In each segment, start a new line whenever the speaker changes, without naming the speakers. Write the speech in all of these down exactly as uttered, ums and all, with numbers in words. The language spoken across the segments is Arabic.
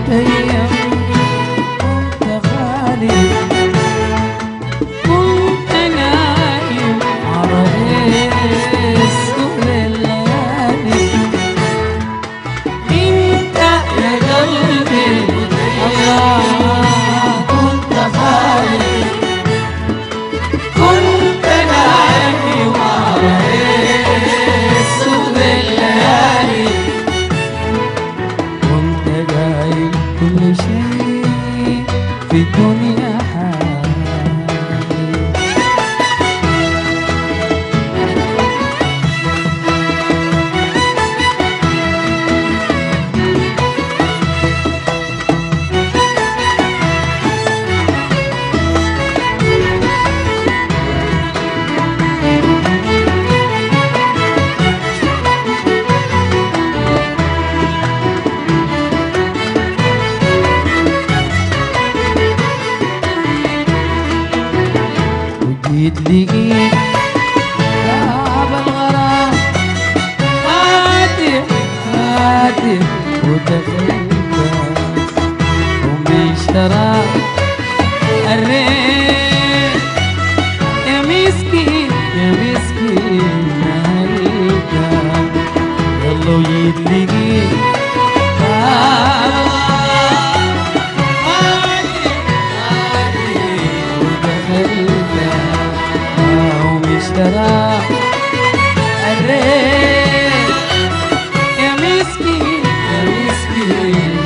أيام كنت غالي، كنت نايم على سهل الليالي. انت يا قلبي الله كنت غالي، كنت نايم على سهل الليالي. كنت قايل كل شيء في الدنيا حالي. جيت لقيت باب الغرام فاتح فاتح ودخلت ومن شراب الريح. يا مسكين يا مسكين نهيت يلا وجيت لقيت باب ترى الريح. يا مسكين يا مسكين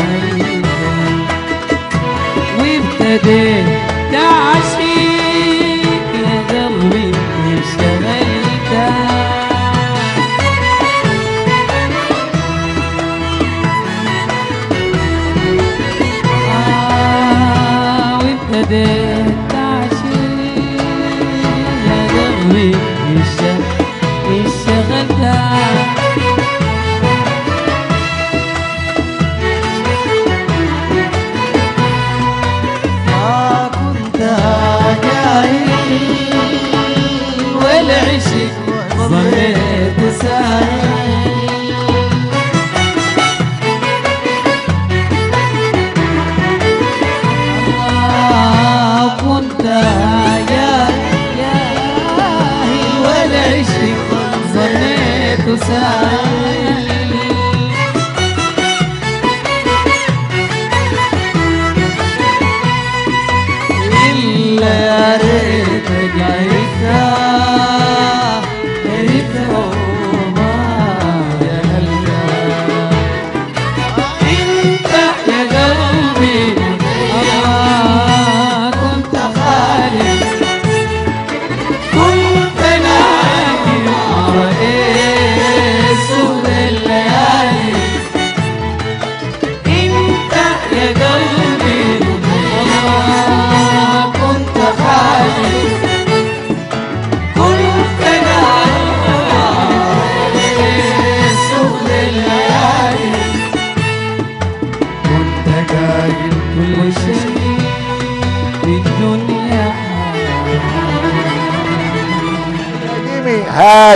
وابتديت تعشيق يا قلبي انشغلت. آه وابتديت انشغلت. ما كنت جاي والعشق ظليت سايل. ما كنت جاي والعشق ظنيت سايل. إلا يا ريتك عرفتها عرفتها وما يا قلبي. انت يا قلبي الله كنت خالي، كنت نايم على سهل الليالي. انت يا قلبي الله كنت خالي، كنت نايم على سهل الليالي. كنت قايل كل شيء في الدنيا.